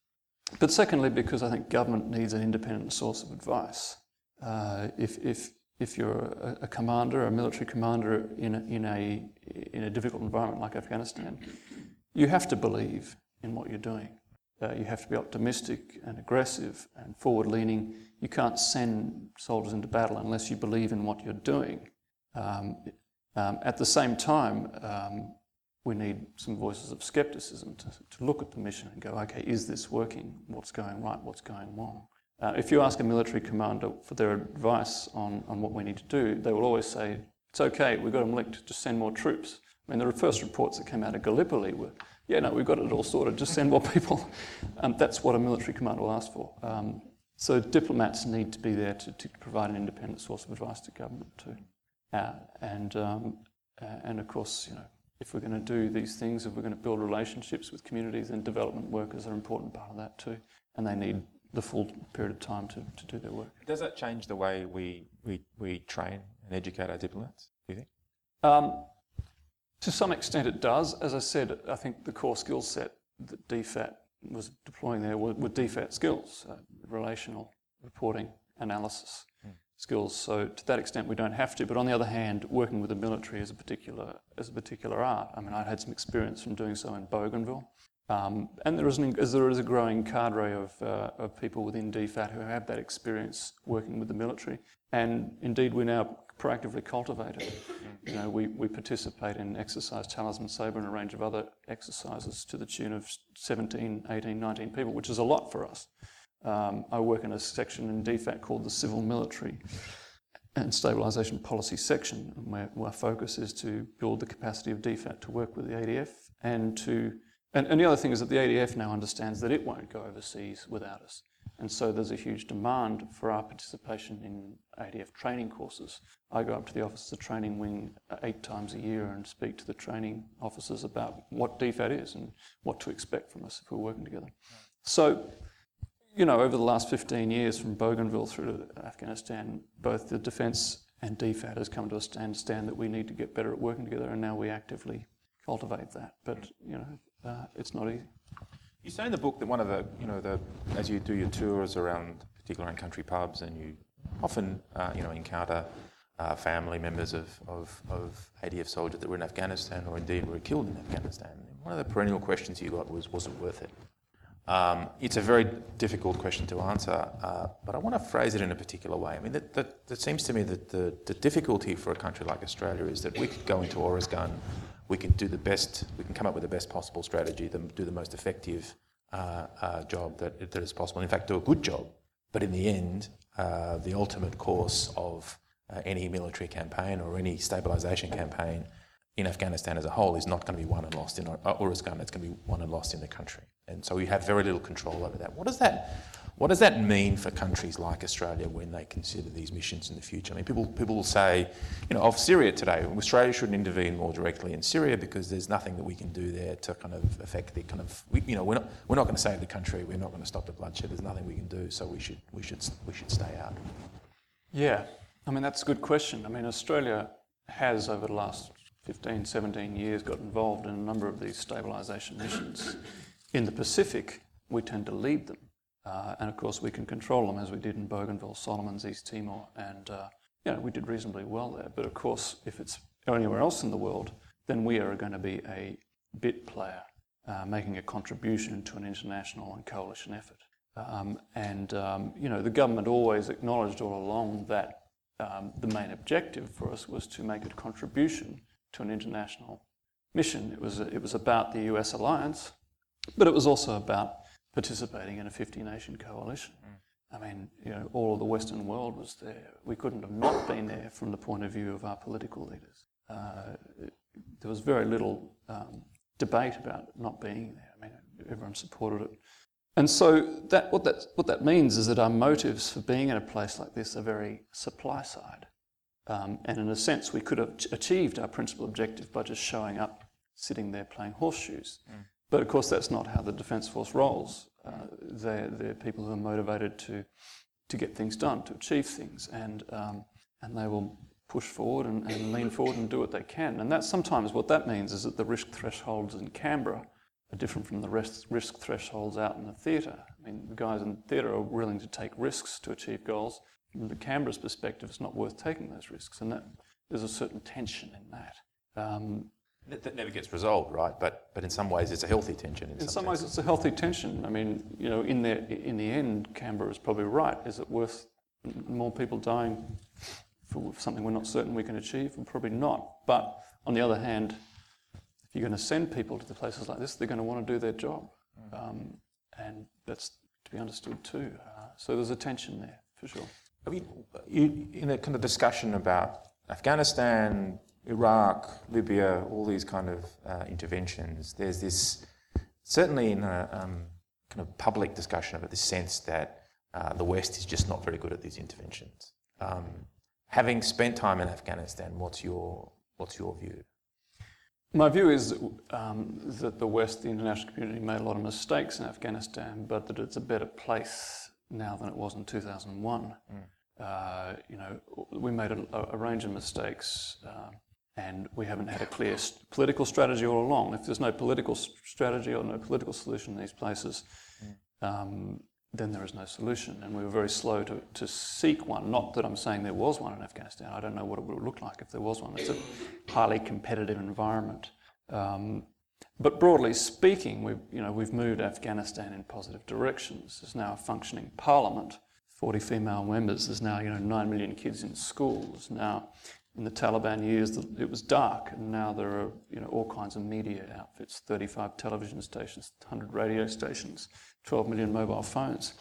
but secondly, because I think government needs an independent source of advice. Uh, if, if If you're a, a commander, a military commander in a, in a in a difficult environment like Afghanistan, you have to believe in what you're doing. Uh, you have to be optimistic and aggressive and forward-leaning. You can't send soldiers into battle unless you believe in what you're doing. Um, um, at the same time, um, we need some voices of scepticism to, to look at the mission and go, okay, is this working? What's going right? What's going wrong? Uh, if you ask a military commander for their advice on, on what we need to do, they will always say, it's okay, we've got them licked, just send more troops. I mean, the first reports that came out of Gallipoli were, yeah, no, we've got it all sorted, just send more people. Um, that's what a military commander will ask for. Um, so diplomats need to be there to, to provide an independent source of advice to government too. Uh, and, um, uh, and of course, you know, if we're going to do these things, if we're going to build relationships with communities, then development workers are an important part of that too. And they need the full period of time to, to do their work. Does that change the way we, we, we train and educate our diplomats, do you think? Um, to some extent it does. As I said, I think the core skill set that D FAT was deploying there were, were D FAT skills, uh, relational, reporting, analysis mm. skills. So to that extent we don't have to, but on the other hand, working with the military is a particular, is a particular art. I mean, I had some experience from doing so in Bougainville. Um, and there is, an, as there is a growing cadre of, uh, of people within D FAT who have that experience working with the military. And indeed, we now proactively cultivate it. You know, we, we participate in exercise Talisman Sabre and a range of other exercises to the tune of seventeen, eighteen, nineteen people, which is a lot for us. Um, I work in a section in D FAT called the Civil Military and Stabilisation Policy section, where our focus is to build the capacity of D FAT to work with the A D F and to And, and the other thing is that the A D F now understands that it won't go overseas without us. And so there's a huge demand for our participation in A D F training courses. I go up to the Officers Training Wing eight times a year and speak to the training officers about what D FAT is and what to expect from us if we're working together. So, you know, over the last fifteen years from Bougainville through to Afghanistan, both the Defence and D FAT has come to understand that we need to get better at working together, and now we actively cultivate that. But, you know, Uh, it's not easy. You say in the book that one of the, you know, the as you do your tours around, particularly around country pubs, and you often, uh, you know, encounter uh, family members of, of, of A D F soldiers that were in Afghanistan or indeed were killed in Afghanistan. One of the perennial questions you got was, was it worth it? Um, it's a very difficult question to answer, uh, but I want to phrase it in a particular way. I mean, that, that, that seems to me that the, the difficulty for a country like Australia is that we could go into Oruzgan, we can do the best, we can come up with the best possible strategy, the, do the most effective uh, uh, job that, that is possible, in fact, do a good job. But in the end, uh, the ultimate course of uh, any military campaign or any stabilisation campaign in Afghanistan as a whole is not going to be won and lost in Oruzgan, it's going to be won and lost in the country. And so we have very little control over that. What does that, what does that mean for countries like Australia when they consider these missions in the future? I mean, people, people will say, you know, of Syria today, Australia shouldn't intervene more directly in Syria because there's nothing that we can do there to kind of affect the kind of, we, you know, we're not, we're not going to save the country, we're not going to stop the bloodshed, there's nothing we can do, so we should, we should, we should stay out. Yeah, I mean, that's a good question. I mean, Australia has over the last fifteen, seventeen years got involved in a number of these stabilisation missions. In the Pacific, we tend to lead them. Uh, and of course, we can control them as we did in Bougainville, Solomons, East Timor. And, uh, you know, we did reasonably well there. But of course, if it's anywhere else in the world, then we are going to be a bit player, uh, making a contribution to an international and coalition effort. Um, and, um, you know, the government always acknowledged all along that um, the main objective for us was to make a contribution to an international mission. It was, it was about the U S alliance, but it was also about participating in a fifty-nation coalition. Mm. I mean, you know, all of the Western world was there. We couldn't have not been there from the point of view of our political leaders. Uh, there was very little um, debate about not being there. I mean, everyone supported it. And so that what that what that means is that our motives for being in a place like this are very supply side. Um, and in a sense, we could have achieved our principal objective by just showing up, sitting there playing horseshoes. Mm. But of course, that's not how the Defence Force rolls. Uh, they're, they're people who are motivated to to get things done, to achieve things, and um, and they will push forward and, and lean forward and do what they can. And that's sometimes what that means is that the risk thresholds in Canberra are different from the risk, risk thresholds out in the theatre. I mean, the guys in the theatre are willing to take risks to achieve goals. From the Canberra's perspective, it's not worth taking those risks, and that there's a certain tension in that. Um, That, that never gets resolved, right? But but in some ways, it's a healthy tension. In, in some, some ways, it's a healthy tension. I mean, you know, in the in the end, Canberra is probably right. Is it worth more people dying for something we're not certain we can achieve? Well, probably not. But on the other hand, if you're going to send people to the places like this, they're going to want to do their job, um, and that's to be understood too. Uh, so there's a tension there for sure. I mean, you, in a kind of discussion about Afghanistan, Iraq, Libya, all these kind of uh, interventions, there's this, certainly in a um, kind of public discussion about this sense that uh, the West is just not very good at these interventions. Um, having spent time in Afghanistan, what's your what's your view? My view is that, um, that the West, the international community, made a lot of mistakes in Afghanistan, but that it's a better place now than it was in two thousand one. Mm. Uh, you know, we made a, a range of mistakes. Uh, And we haven't had a clear political strategy all along. If there's no political strategy or no political solution in these places, mm. um, then there is no solution. And we were very slow to, to seek one. Not that I'm saying there was one in Afghanistan. I don't know what it would look like if there was one. It's a highly competitive environment. Um, but broadly speaking, we've, you know, we've moved Afghanistan in positive directions. There's now a functioning parliament, forty female members. There's now, you know, nine million kids in schools. Now, in the Taliban years, it was dark, and now there are, you know, all kinds of media outfits, thirty-five television stations, one hundred radio stations, twelve million mobile phones.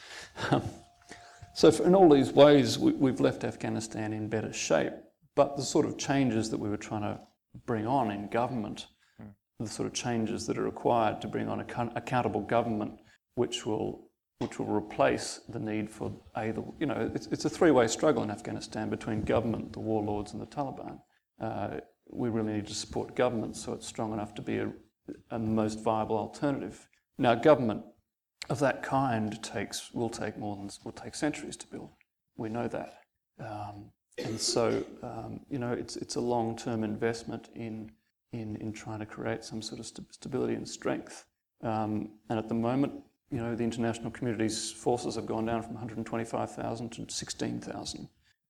So for, in all these ways, we, we've left Afghanistan in better shape, but the sort of changes that we were trying to bring on in government, mm. the sort of changes that are required to bring on a con- accountable government, which will which will replace the need for either, you know, it's, it's a three-way struggle in Afghanistan between government, the warlords and the Taliban. Uh, we really need to support government so it's strong enough to be a, a most viable alternative. Now, government of that kind takes will take more than, will take centuries to build. We know that. Um, and so, um, you know, it's it's a long-term investment in, in, in trying to create some sort of st- stability and strength. Um, and at the moment, you know, the international community's forces have gone down from one hundred twenty-five thousand to sixteen thousand.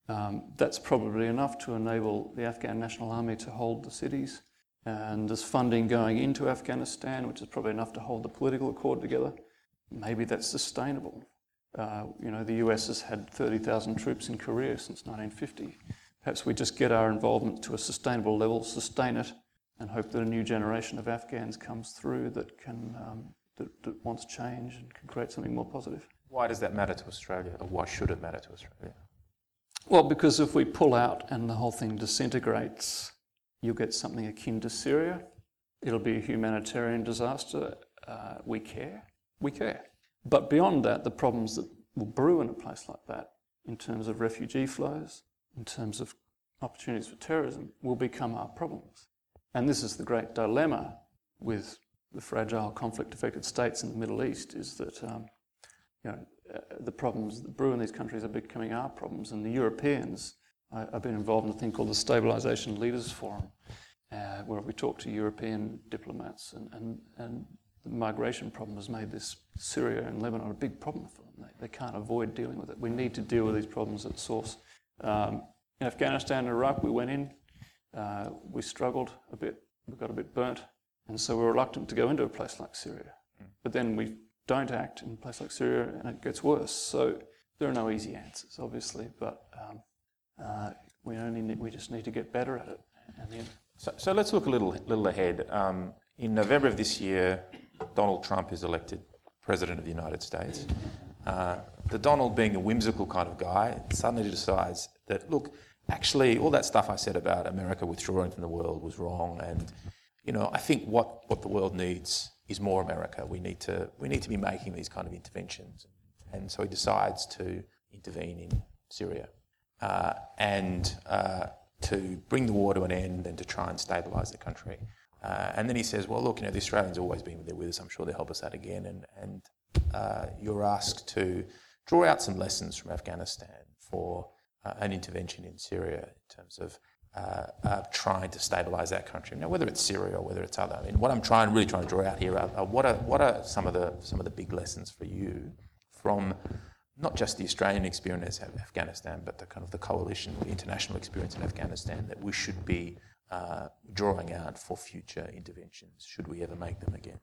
Um, that's probably enough to enable the Afghan National Army to hold the cities. And there's funding going into Afghanistan, which is probably enough to hold the political accord together. Maybe that's sustainable. Uh, you know, the U S has had thirty thousand troops in Korea since nineteen fifty. Perhaps we just get our involvement to a sustainable level, sustain it, and hope that a new generation of Afghans comes through that can um, that, that wants change and can create something more positive. Why does that matter to Australia, or why should it matter to Australia? Well, because if we pull out and the whole thing disintegrates, you'll get something akin to Syria. It'll be a humanitarian disaster. Uh, we care. We care. But beyond that, the problems that will brew in a place like that, in terms of refugee flows, in terms of opportunities for terrorism, will become our problems. And this is the great dilemma with the fragile conflict-affected states in the Middle East, is that um, you know, uh, the problems that brew in these countries are becoming our problems. And the Europeans, I, I've been involved in a thing called the Stabilisation Leaders Forum, uh, where we talk to European diplomats, and, and, and the migration problem has made this Syria and Lebanon a big problem for them. They, they can't avoid dealing with it. We need to deal with these problems at source. Um, in Afghanistan and Iraq, we went in, uh, we struggled a bit, we got a bit burnt, and so we're reluctant to go into a place like Syria. Mm. But then we don't act in a place like Syria and it gets worse. So there are no easy answers, obviously, but um, uh, we only need, we just need to get better at it. And then, so, so let's look a little little ahead. Um, in November of this year, Donald Trump is elected President of the United States. Uh, the Donald, being a whimsical kind of guy, suddenly decides that, look, actually all that stuff I said about America withdrawing from the world was wrong, and you know, I think what, what the world needs is more America. We need to we need to be making these kind of interventions. And so he decides to intervene in Syria uh, and uh, to bring the war to an end and to try and stabilise the country. Uh, and then he says, well, look, you know, the Australians have always been there with us. I'm sure they'll help us out again. And, and uh, you're asked to draw out some lessons from Afghanistan for uh, an intervention in Syria in terms of uh, uh, trying to stabilise that country. Now, whether it's Syria or whether it's other, I mean, what I'm trying, really trying to draw out here are, are what are what are some of the some of the big lessons for you from not just the Australian experience of Afghanistan, but the kind of the coalition, the international experience in Afghanistan that we should be uh, drawing out for future interventions, should we ever make them again?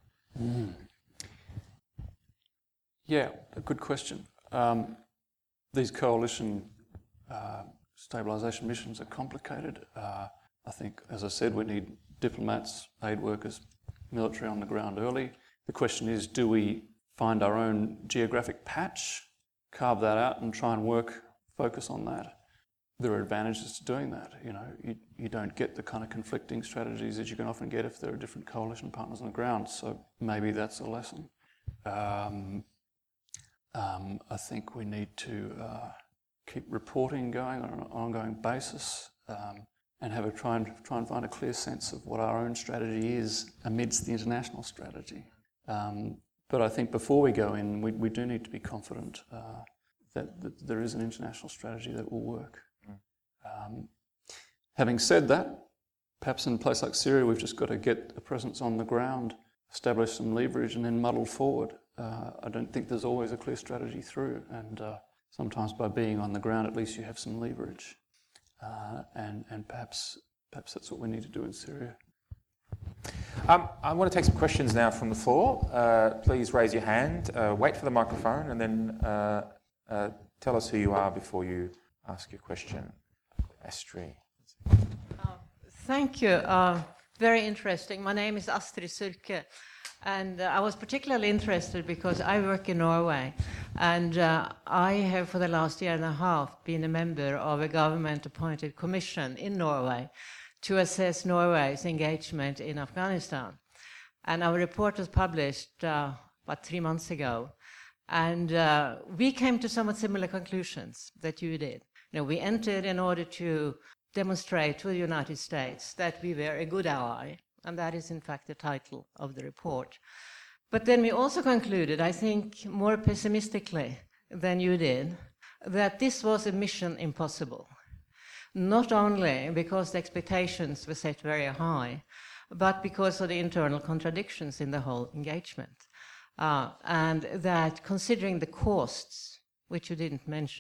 Mm. Yeah, a good question. Um, these coalition uh, stabilisation missions are complicated. Uh, I think, as I said, we need diplomats, aid workers, military on the ground early. The question is, do we find our own geographic patch, carve that out and try and work, focus on that? There are advantages to doing that. You know, you, you don't get the kind of conflicting strategies that you can often get if there are different coalition partners on the ground. So maybe that's a lesson. Um, um, I think we need to uh, keep reporting going on an ongoing basis um, and have a try and try and find a clear sense of what our own strategy is amidst the international strategy. Um, But I think before we go in, we, we do need to be confident uh, that, that there is an international strategy that will work. Mm. Um, having said that, perhaps in a place like Syria, we've just got to get a presence on the ground, establish some leverage, and then muddle forward. Uh, I don't think there's always a clear strategy through, and uh, sometimes by being on the ground, at least you have some leverage. Uh, and and perhaps perhaps that's what we need to do in Syria. Um, I want to take some questions now from the floor. Uh, please raise your hand, uh, wait for the microphone, and then uh, uh, tell us who you are before you ask your question. Astrid. Uh, thank you. Uh, very interesting. My name is Astrid Surke, and uh, I was particularly interested because I work in Norway, and uh, I have for the last year and a half been a member of a government-appointed commission in Norway to assess Norway's engagement in Afghanistan. And our report was published uh, about three months ago. And uh, we came to somewhat similar conclusions that you did. You know, we entered in order to demonstrate to the United States that we were a good ally, and that is in fact the title of the report. But then we also concluded, I think more pessimistically than you did, that this was a mission impossible. Not only because the expectations were set very high, but because of the internal contradictions in the whole engagement. Uh, and that considering the costs, which you didn't mention,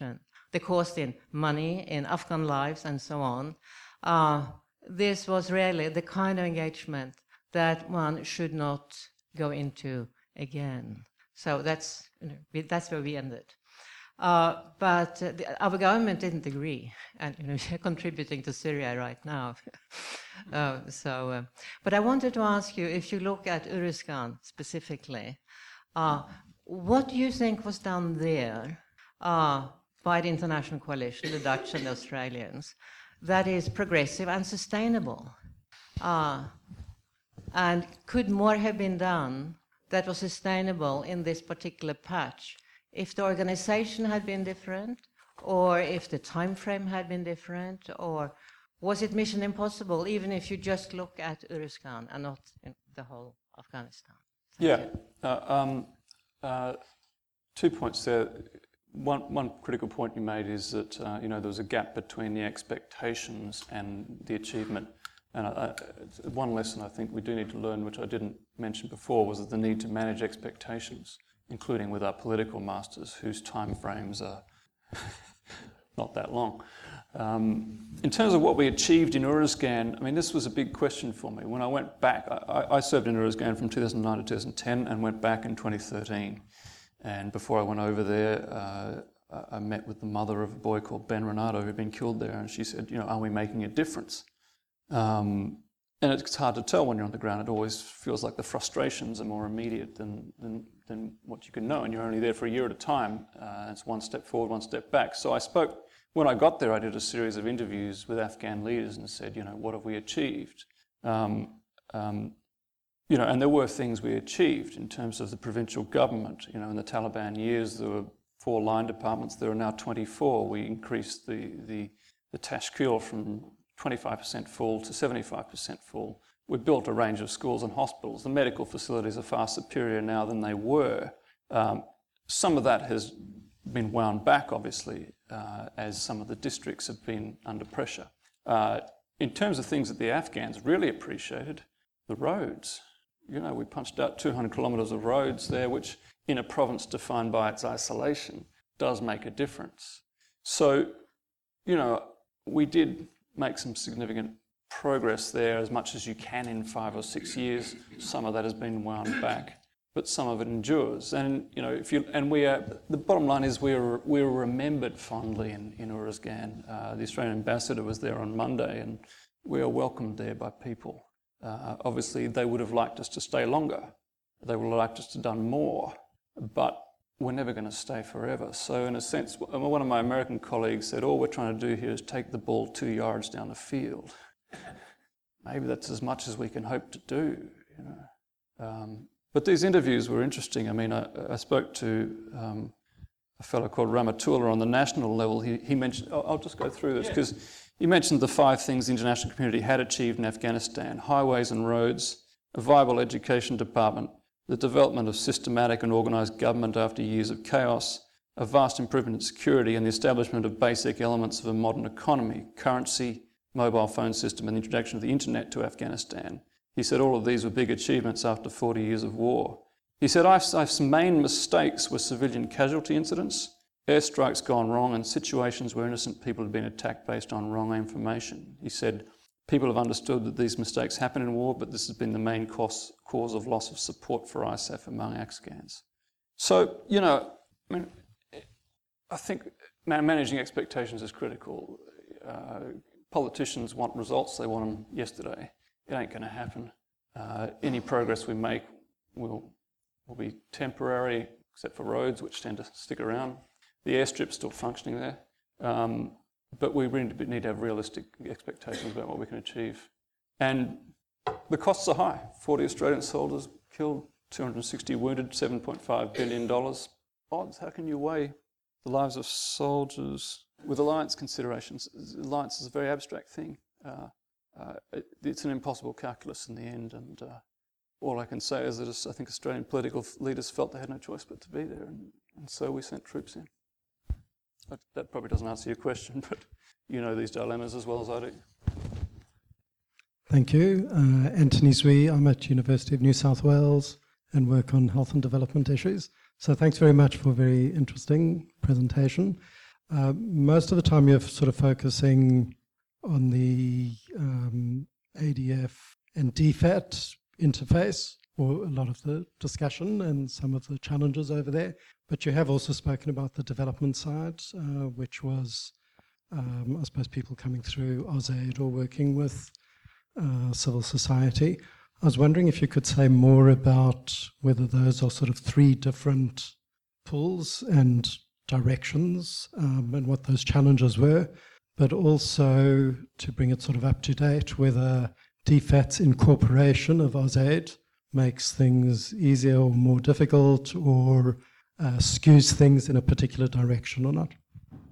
the cost in money, in Afghan lives, and so on. Uh, this was really the kind of engagement that one should not go into again. So that's, you know, that's where we ended. Uh, but uh, the, our government didn't agree, and you know, we're contributing to Syria right now. uh, so, uh, but I wanted to ask you, if you look at Uruzgan specifically, uh, what do you think was done there uh, by the international coalition, the Dutch and the Australians, that is progressive and sustainable? Uh, and could more have been done that was sustainable in this particular patch if the organization had been different, or if the time frame had been different, or was it mission impossible, even if you just look at Uruzgan and not in the whole Afghanistan? Thank yeah, uh, um, uh, two points there. One, one critical point you made is that uh, you know, there was a gap between the expectations and the achievement. And I, I, one lesson I think we do need to learn, which I didn't mention before, was the need to manage expectations, including with our political masters, whose time frames are not that long. Um, in terms of what we achieved in Uruzgan, I mean, this was a big question for me. When I went back, I, I served in Uruzgan from two thousand nine to two thousand ten and went back in twenty thirteen. And before I went over there, uh, I met with the mother of a boy called Ben Renato who'd been killed there, and she said, you know, are we making a difference? Um, and it's hard to tell when you're on the ground. It always feels like the frustrations are more immediate than, than, than what you can know, and you're only there for a year at a time. Uh, it's one step forward, one step back. So I spoke, when I got there, I did a series of interviews with Afghan leaders and said, you know, what have we achieved? Um, um, you know, and there were things we achieved in terms of the provincial government. You know, in the Taliban years, there were four line departments. There are now twenty-four. We increased the, the, the Tashkil from twenty-five percent full to seventy-five percent full. We built a range of schools and hospitals. The medical facilities are far superior now than they were. Um, some of that has been wound back, obviously, uh, as some of the districts have been under pressure. Uh, in terms of things that the Afghans really appreciated, the roads. You know, we punched out two hundred kilometres of roads there, which in a province defined by its isolation does make a difference. So, you know, we did make some significant progress there, as much as you can in five or six years. Some of that has been wound back, but some of it endures. And you know, if you and we are, the bottom line is we are we are remembered fondly in in Uruzgan. Uh, the Australian ambassador was there on Monday, and we are welcomed there by people. Uh, obviously, they would have liked us to stay longer. They would have liked us to have done more, but we're never going to stay forever. So in a sense, one of my American colleagues said, all we're trying to do here is take the ball two yards down the field. Maybe that's as much as we can hope to do, you know. Um, but these interviews were interesting. I mean, I, I spoke to um, a fellow called Ramatullah on the national level. He, he mentioned, I'll, I'll just go through this, because yeah. He mentioned the five things the international community had achieved in Afghanistan: highways and roads, a viable education department, the development of systematic and organised government after years of chaos, a vast improvement in security, and the establishment of basic elements of a modern economy, currency, mobile phone system, and the introduction of the internet to Afghanistan. He said all of these were big achievements after forty years of war. He said, I've main mistakes were civilian casualty incidents, airstrikes gone wrong, and situations where innocent people had been attacked based on wrong information. He said, people have understood that these mistakes happen in war, but this has been the main cause, cause of loss of support for I S A F among Afghans. So, you know, I mean, I think managing expectations is critical. Uh, politicians want results, they want them yesterday. It ain't going to happen. Uh, any progress we make will, will be temporary, except for roads, which tend to stick around. The airstrip's still functioning there. Um, But we really need to have realistic expectations about what we can achieve. And the costs are high. forty Australian soldiers killed, two hundred sixty wounded, seven point five billion dollars. Odds, how can you weigh the lives of soldiers with alliance considerations? Alliance is a very abstract thing. Uh, uh, it, it's an impossible calculus in the end. And uh, all I can say is that I think Australian political leaders felt they had no choice but to be there. And, and so we sent troops in. That probably doesn't answer your question, but you know these dilemmas as well as I do. Thank you. Uh, Anthony Zui, I'm at University of New South Wales and work on health and development issues. So thanks very much for a very interesting presentation. Uh, most of the time you're sort of focusing on the um, A D F and D FAT interface, or a lot of the discussion and some of the challenges over there. But you have also spoken about the development side, uh, which was, um, I suppose, people coming through AusAid or working with uh, civil society. I was wondering if you could say more about whether those are sort of three different pulls and directions, um, and what those challenges were, but also to bring it sort of up to date, whether D FAT's incorporation of AusAid makes things easier or more difficult, or uh, skews things in a particular direction or not.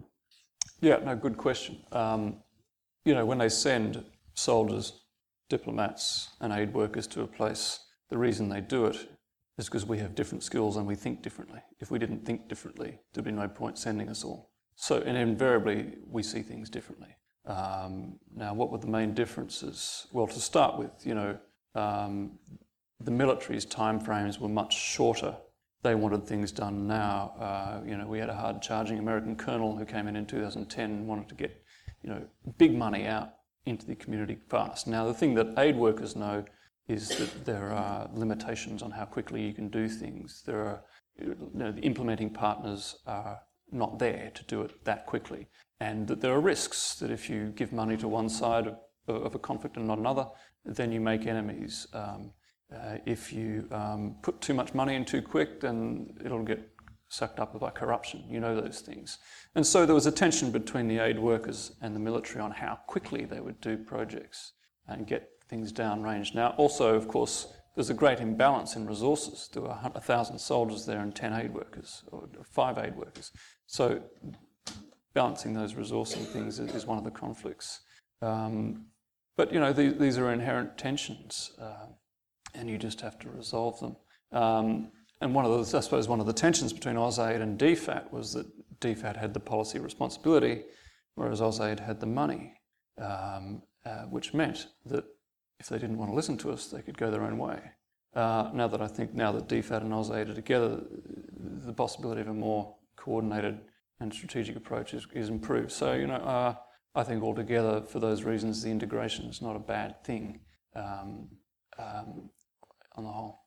Yeah, no, good question. Um, you know, when they send soldiers, diplomats and aid workers to a place, the reason they do it is because we have different skills and we think differently. If we didn't think differently, there'd be no point sending us all. So, and invariably, we see things differently. Um, now, what were the main differences? Well, to start with, you know, um, the military's timeframes were much shorter. They wanted things done now. Uh, you know, we had a hard-charging American colonel who came in in two thousand ten and wanted to get, you know, big money out into the community fast. Now, the thing that aid workers know is that there are limitations on how quickly you can do things. There are, you know, the implementing partners are not there to do it that quickly, and that there are risks that if you give money to one side of, of a conflict and not another, then you make enemies. Um, uh, if you um, put too much money in too quick, then it'll get sucked up by corruption. You know those things. And so there was a tension between the aid workers and the military on how quickly they would do projects and get things downrange. Now, also, of course, there's a great imbalance in resources. There were a thousand soldiers there and ten aid workers, or five aid workers. So balancing those resourcing things is one of the conflicts. Um, but, you know, these, these are inherent tensions, uh, and you just have to resolve them. Um, and one of those, I suppose, one of the tensions between AusAid and D FAT was that D FAT had the policy responsibility, whereas AusAid had the money, um, uh, which meant that if they didn't want to listen to us, they could go their own way. Uh, now that I think now that D FAT and AusAid are together, the possibility of a more coordinated and strategic approach is, is improved. So, you know, uh, I think altogether, for those reasons, the integration is not a bad thing um, um, on the whole.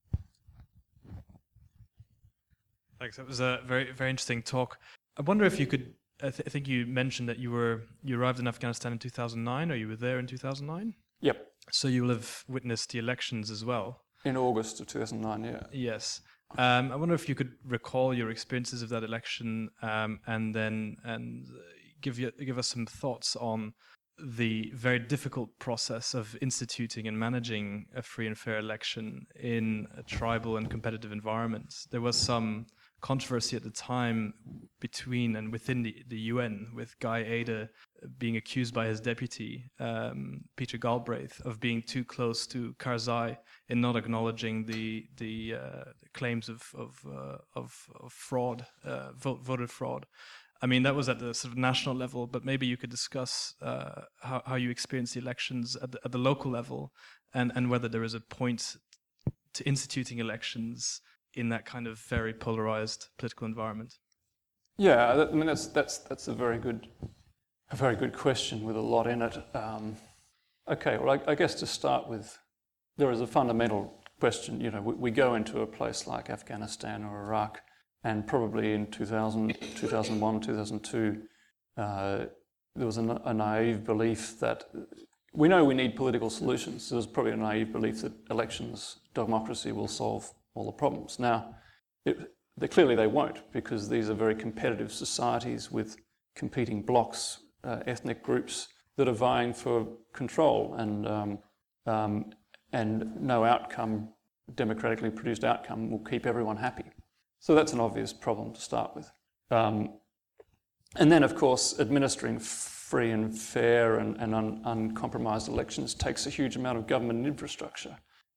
Thanks. That was a very, very interesting talk. I wonder if you could. I, th- I think you mentioned that you were you arrived in Afghanistan in two thousand nine, or you were there in two thousand nine. Yep. So you will have witnessed the elections as well. In August of two thousand nine, yeah. Yes. Um, I wonder if you could recall your experiences of that election, um, and then and give you give us some thoughts on the very difficult process of instituting and managing a free and fair election in a tribal and competitive environment. There was some controversy at the time between and within the, the U N, with Guy Ada being accused by his deputy, um, Peter Galbraith, of being too close to Karzai in not acknowledging the the, uh, the claims of of, uh, of of fraud, uh, vote, voter fraud. I mean, that was at the sort of national level, but maybe you could discuss uh, how, how you experience the elections at the, at the local level, and, and whether there is a point to instituting elections in that kind of very polarized political environment. Yeah, that, I mean that's that's that's a very good, a very good question with a lot in it. Um, okay, well, I, I guess to start with, there is a fundamental question. You know, we, we go into a place like Afghanistan or Iraq, and probably in two thousand, two thousand one, two thousand two, uh, there was a, a naive belief that we know we need political solutions. There was probably a naive belief that elections, democracy will solve all the problems. Now, it, they, clearly they won't, because these are very competitive societies with competing blocs, uh, ethnic groups that are vying for control, and um, um, and no outcome, democratically produced outcome, will keep everyone happy. So that's an obvious problem to start with. Um, and then, of course, administering free and fair and, and un, uncompromised elections takes a huge amount of government infrastructure.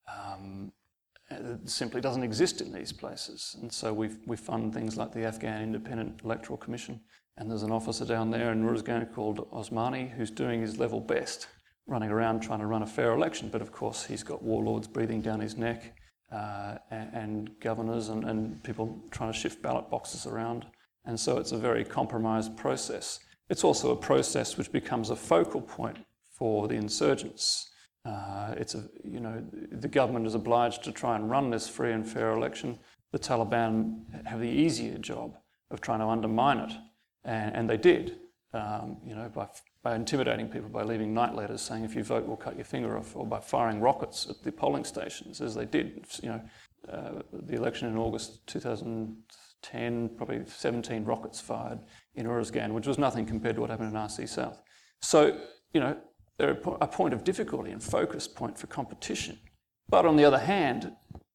Um, It simply doesn't exist in these places. And so we we fund things like the Afghan Independent Electoral Commission, and there's an officer down there in Uruzgan called Osmani who's doing his level best, running around trying to run a fair election. But of course he's got warlords breathing down his neck, uh, and, and governors and, and people trying to shift ballot boxes around. And so it's a very compromised process. It's also a process which becomes a focal point for the insurgents. Uh, it's a, you know, the government is obliged to try and run this free and fair election. The Taliban have the easier job of trying to undermine it, and, and they did, um, you know, by, by intimidating people, by leaving night letters saying if you vote we'll cut your finger off, or by firing rockets at the polling stations, as they did. You know, uh, the election in August two thousand ten, probably seventeen rockets fired in Uruzgan, which was nothing compared to what happened in R C South. So, you know, they're a point of difficulty and focus point for competition. But on the other hand,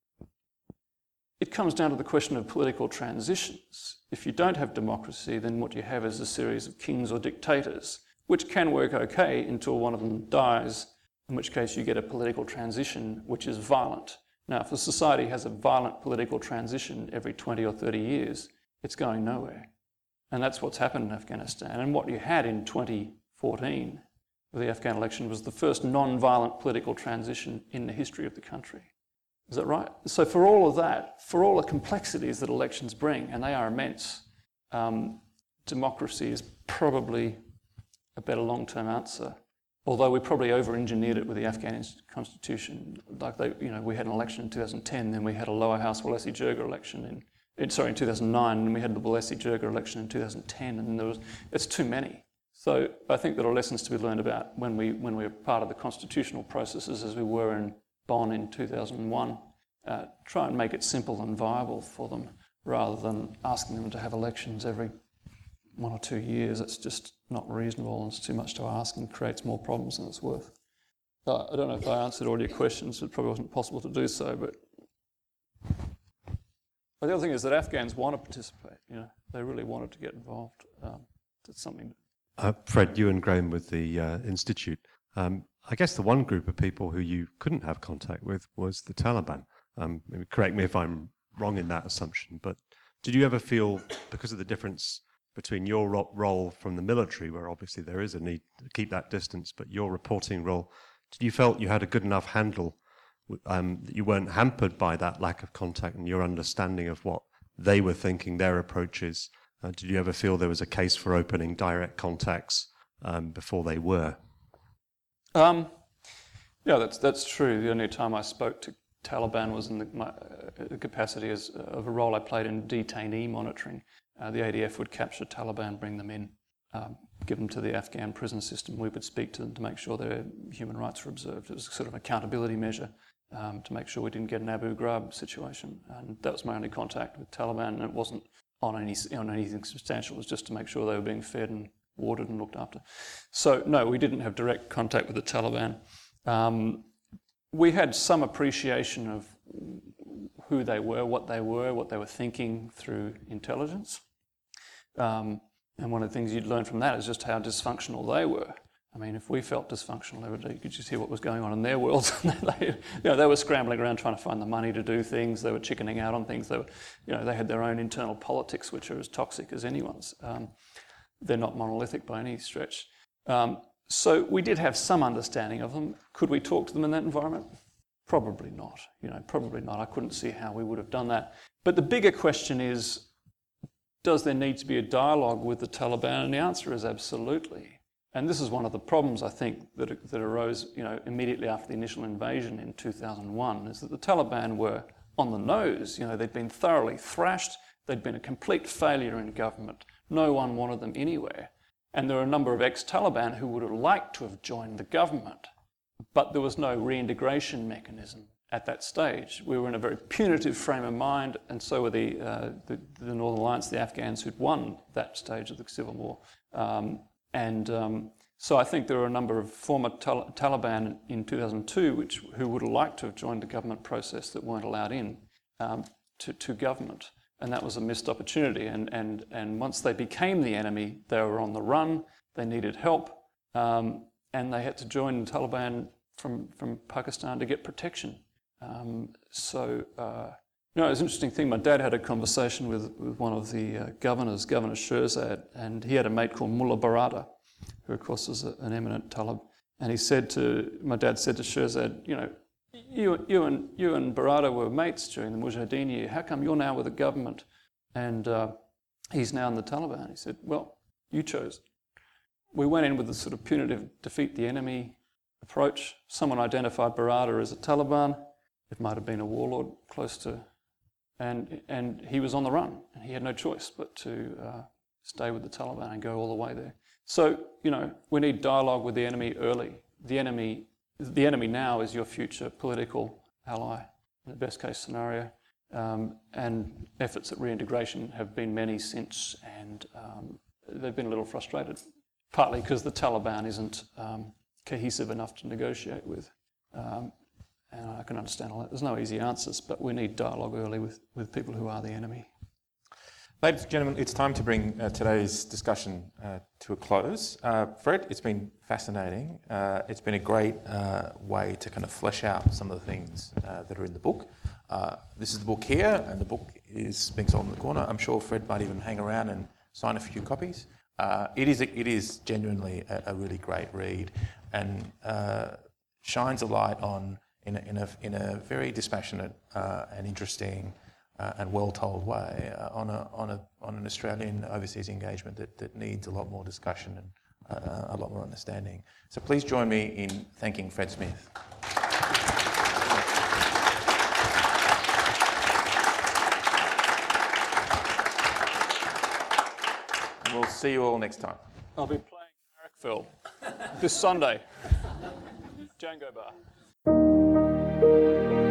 it comes down to the question of political transitions. If you don't have democracy, then what you have is a series of kings or dictators, which can work okay until one of them dies, in which case you get a political transition which is violent. Now, if a society has a violent political transition every twenty or thirty years, it's going nowhere. And that's what's happened in Afghanistan. And what you had in twenty fourteen with the Afghan election was the first non-violent political transition in the history of the country. Is that right? So for all of that, for all the complexities that elections bring, and they are immense, um, democracy is probably a better long-term answer. Although we probably over-engineered it with the Afghan constitution. Like they, you know, we had an election in two thousand ten, then we had a lower house Walesi Jirga election in, in, sorry, in two thousand nine, and we had the Walesi Jirga election in two thousand ten, and there was, it's too many. So I think there are lessons to be learned about when we when we were part of the constitutional processes as we were in Bonn in two thousand one. Uh, try and make it simple and viable for them rather than asking them to have elections every one or two years. It's just not reasonable, and it's too much to ask and creates more problems than it's worth. Uh, I don't know if I answered all your questions. It probably wasn't possible to do so, but, but the other thing is that Afghans want to participate. You know, they really wanted to get involved. Um, it's something. Uh, Fred, you and Graham with the uh, Institute. Um, I guess the one group of people who you couldn't have contact with was the Taliban. Um, correct me if I'm wrong in that assumption, but did you ever feel, because of the difference between your ro- role from the military, where obviously there is a need to keep that distance, but your reporting role, did you felt you had a good enough handle, um, that you weren't hampered by that lack of contact and your understanding of what they were thinking, their approaches? Uh, did you ever feel there was a case for opening direct contacts um, before they were? Um, yeah, that's that's true. The only time I spoke to Taliban was in the, my uh, capacity as uh, of a role I played in detainee monitoring. Uh, the A D F would capture Taliban, bring them in, um, give them to the Afghan prison system. We would speak to them to make sure their human rights were observed. It was sort of an accountability measure um, to make sure we didn't get an Abu Ghraib situation. And that was my only contact with Taliban, and it wasn't on any on anything substantial. It was just to make sure they were being fed and watered and looked after. So no, we didn't have direct contact with the Taliban. Um, we had some appreciation of who they were, what they were, what they were thinking through intelligence. Um, and one of the things you'd learn from that is just how dysfunctional they were. I mean, if we felt dysfunctional every day, you could just hear what was going on in their world. they, you know, they were scrambling around trying to find the money to do things. They were chickening out on things. They were, you know, they had their own internal politics, which are as toxic as anyone's. Um, they're not monolithic by any stretch. Um, so we did have some understanding of them. Could we talk to them in that environment? Probably not. You know, probably not. I couldn't see how we would have done that. But the bigger question is, does there need to be a dialogue with the Taliban? And the answer is absolutely. And this is one of the problems, I think, that, that arose, you know, immediately after the initial invasion in two thousand one, is that the Taliban were on the nose. You know, they'd been thoroughly thrashed. They'd been a complete failure in government. No one wanted them anywhere. And there are a number of ex-Taliban who would have liked to have joined the government, but there was no reintegration mechanism at that stage. We were in a very punitive frame of mind, and so were the, uh, the, the Northern Alliance, the Afghans who'd won that stage of the civil war. Um, and um, so I think there are a number of former Tal- Taliban in two thousand two which, who would have liked to have joined the government process that weren't allowed in um, to, to government. And that was a missed opportunity. And, and, and once they became the enemy, they were on the run, they needed help, um, and they had to join the Taliban from, from Pakistan to get protection. Um, so, uh, you know, it was an interesting thing. My dad had a conversation with, with one of the uh, governors, Governor Shirzad, and he had a mate called Mullah Barada, who of course was a, an eminent Talib. And he said to, my dad said to Shirzad, you know, You, you and you and Barada were mates during the Mujahideen year. How come you're now with the government? And uh, he's now in the Taliban. He said, well, you chose. We went in with the sort of punitive defeat the enemy approach. Someone identified Barada as a Taliban. It might have been a warlord close to, and and he was on the run. And he had no choice but to uh, stay with the Taliban and go all the way there. So, you know, we need dialogue with the enemy early. The enemy, the enemy now is your future political ally, in the best case scenario. Um, and efforts at reintegration have been many since, and um, they've been a little frustrated, partly because the Taliban isn't um, cohesive enough to negotiate with. Um, and I can understand all that. There's no easy answers, but we need dialogue early with, with people who are the enemy. Ladies and gentlemen, it's time to bring uh, today's discussion uh, to a close. Uh, Fred, it's been fascinating. Uh, it's been a great uh, way to kind of flesh out some of the things uh, that are in the book. Uh, this is the book here, and the book is being sold in the corner. I'm sure Fred might even hang around and sign a few copies. Uh, it is a, it is genuinely a, a really great read, and uh, shines a light on in a, in a, in a very dispassionate uh, and interesting uh, and well-told way uh, on a on a on an Australian overseas engagement that, that needs a lot more discussion and uh, a lot more understanding. So please join me in thanking Fred Smith. And we'll see you all next time. I'll be playing Marrickville this Sunday. Django Bar.